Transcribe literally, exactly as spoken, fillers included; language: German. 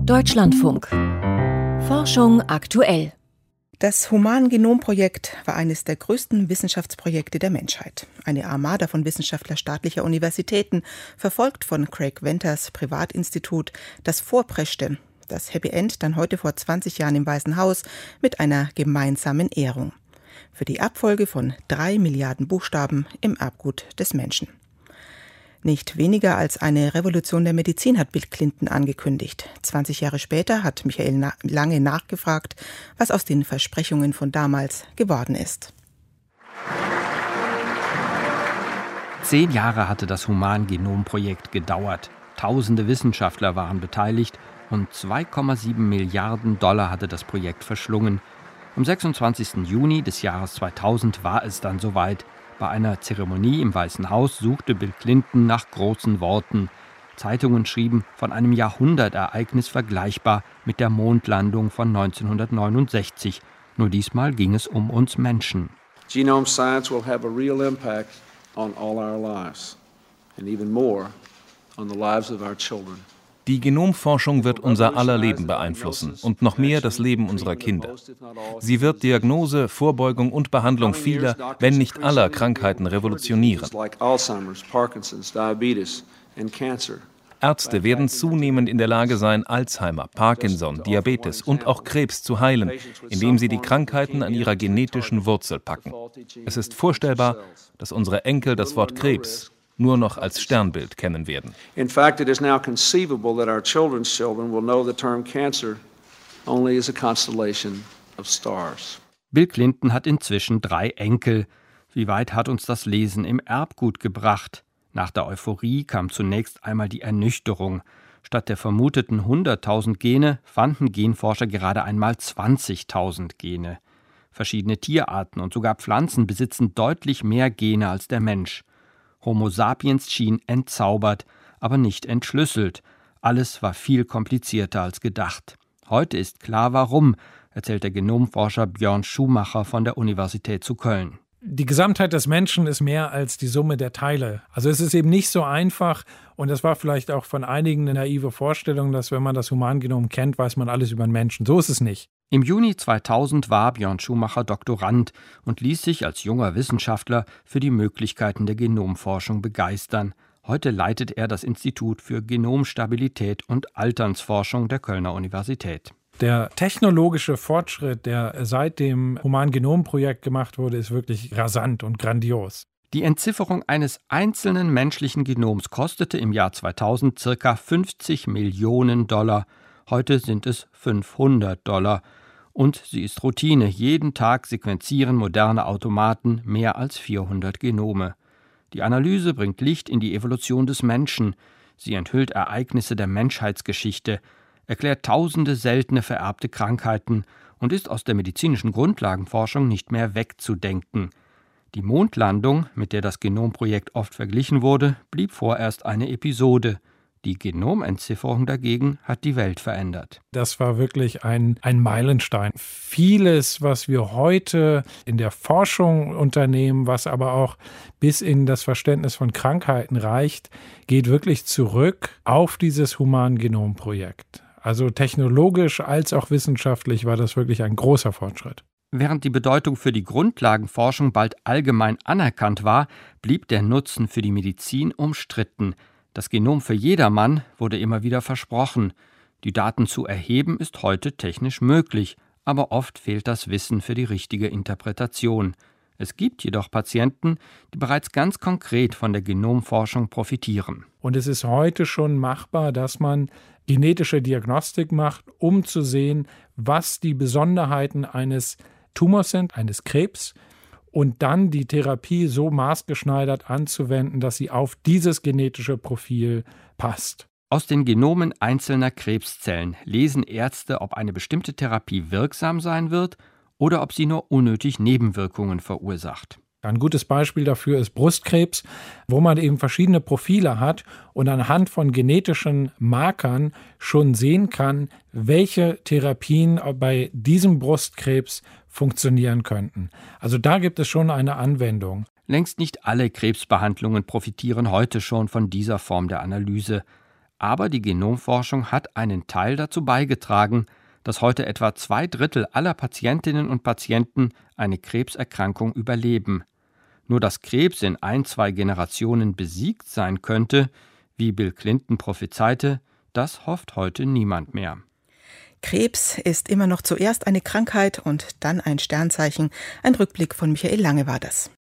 Deutschlandfunk. Forschung aktuell. Das Humangenomprojekt war eines der größten Wissenschaftsprojekte der Menschheit. Eine Armada von Wissenschaftlern staatlicher Universitäten, verfolgt von Craig Venters Privatinstitut, das vorpreschte. Das Happy End dann heute vor zwanzig Jahren im Weißen Haus mit einer gemeinsamen Ehrung. Für die Abfolge von drei Milliarden Buchstaben im Erbgut des Menschen. Nicht weniger als eine Revolution der Medizin hat Bill Clinton angekündigt. zwanzig Jahre später hat Michael Lange nachgefragt, was aus den Versprechungen von damals geworden ist. Zehn Jahre hatte das Humangenomprojekt gedauert. Tausende Wissenschaftler waren beteiligt und zwei Komma sieben Milliarden Dollar hatte das Projekt verschlungen. Am sechsundzwanzigsten Juni des Jahres zweitausend war es dann soweit. Bei einer Zeremonie im Weißen Haus suchte Bill Clinton nach großen Worten. Zeitungen schrieben von einem Jahrhundertereignis vergleichbar mit der Mondlandung von neunzehnhundertneunundsechzig. Nur diesmal ging es um uns Menschen. Genome science will have a real impact on all our lives and even more on the lives of our children. Die Genomforschung wird unser aller Leben beeinflussen und noch mehr das Leben unserer Kinder. Sie wird Diagnose, Vorbeugung und Behandlung vieler, wenn nicht aller Krankheiten revolutionieren. Ärzte werden zunehmend in der Lage sein, Alzheimer, Parkinson, Diabetes und auch Krebs zu heilen, indem sie die Krankheiten an ihrer genetischen Wurzel packen. Es ist vorstellbar, dass unsere Enkel das Wort Krebs nur noch als Sternbild kennen werden. In fact, it is now conceivable that our children's children will know the term cancer only as a constellation of stars. Bill Clinton hat inzwischen drei Enkel. Wie weit hat uns das Lesen im Erbgut gebracht? Nach der Euphorie kam zunächst einmal die Ernüchterung. Statt der vermuteten hunderttausend Gene fanden Genforscher gerade einmal zwanzigtausend Gene. Verschiedene Tierarten und sogar Pflanzen besitzen deutlich mehr Gene als der Mensch. Homo sapiens schien entzaubert, aber nicht entschlüsselt. Alles war viel komplizierter als gedacht. Heute ist klar, warum, erzählt der Genomforscher Björn Schumacher von der Universität zu Köln. Die Gesamtheit des Menschen ist mehr als die Summe der Teile. Also es ist eben nicht so einfach, und das war vielleicht auch von einigen eine naive Vorstellung, dass wenn man das Humangenom kennt, weiß man alles über den Menschen. So ist es nicht. Im Juni zweitausend war Björn Schumacher Doktorand und ließ sich als junger Wissenschaftler für die Möglichkeiten der Genomforschung begeistern. Heute leitet er das Institut für Genomstabilität und Alternsforschung der Kölner Universität. Der technologische Fortschritt, der seit dem Humangenomprojekt gemacht wurde, ist wirklich rasant und grandios. Die Entzifferung eines einzelnen menschlichen Genoms kostete im Jahr zweitausend ca. fünfzig Millionen Dollar. Heute sind es fünfhundert Dollar. Und sie ist Routine. Jeden Tag sequenzieren moderne Automaten mehr als vierhundert Genome. Die Analyse bringt Licht in die Evolution des Menschen. Sie enthüllt Ereignisse der Menschheitsgeschichte, erklärt tausende seltene vererbte Krankheiten und ist aus der medizinischen Grundlagenforschung nicht mehr wegzudenken. Die Mondlandung, mit der das Genomprojekt oft verglichen wurde, blieb vorerst eine Episode. Die Genomentzifferung dagegen hat die Welt verändert. Das war wirklich ein, ein Meilenstein. Vieles, was wir heute in der Forschung unternehmen, was aber auch bis in das Verständnis von Krankheiten reicht, geht wirklich zurück auf dieses Humangenomprojekt. Also technologisch als auch wissenschaftlich war das wirklich ein großer Fortschritt. Während die Bedeutung für die Grundlagenforschung bald allgemein anerkannt war, blieb der Nutzen für die Medizin umstritten. Das Genom für jedermann wurde immer wieder versprochen. Die Daten zu erheben ist heute technisch möglich, aber oft fehlt das Wissen für die richtige Interpretation. Es gibt jedoch Patienten, die bereits ganz konkret von der Genomforschung profitieren. Und es ist heute schon machbar, dass man genetische Diagnostik macht, um zu sehen, was die Besonderheiten eines Tumors sind, eines Krebs, und dann die Therapie so maßgeschneidert anzuwenden, dass sie auf dieses genetische Profil passt. Aus den Genomen einzelner Krebszellen lesen Ärzte, ob eine bestimmte Therapie wirksam sein wird oder ob sie nur unnötig Nebenwirkungen verursacht. Ein gutes Beispiel dafür ist Brustkrebs, wo man eben verschiedene Profile hat und anhand von genetischen Markern schon sehen kann, welche Therapien bei diesem Brustkrebs funktionieren könnten. Also da gibt es schon eine Anwendung. Längst nicht alle Krebsbehandlungen profitieren heute schon von dieser Form der Analyse. Aber die Genomforschung hat einen Teil dazu beigetragen, dass heute etwa zwei Drittel aller Patientinnen und Patienten eine Krebserkrankung überleben. Nur dass Krebs in ein, zwei Generationen besiegt sein könnte, wie Bill Clinton prophezeite, das hofft heute niemand mehr. Krebs ist immer noch zuerst eine Krankheit und dann ein Sternzeichen. Ein Rückblick von Michael Lange war das.